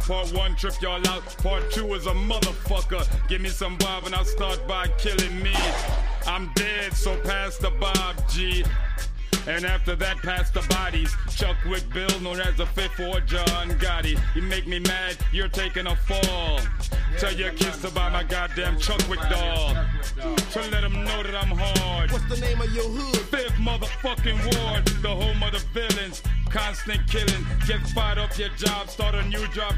Part 1, trip y'all out. Part 2 is a motherfucker. Give me some Bob and I'll start by killing me. I'm dead, so pass the Bob, G. And after that, pass the bodies. Chuck with Bill, known as the Fifth or John Gotti. You make me mad, you're taking a fall. Tell your kids to buy my goddamn Chuckwick doll. So let them know that I'm hard. What's the name of your hood? Fifth motherfucking ward. The home of the villains. Constant killing. Get fired off your job, start a new job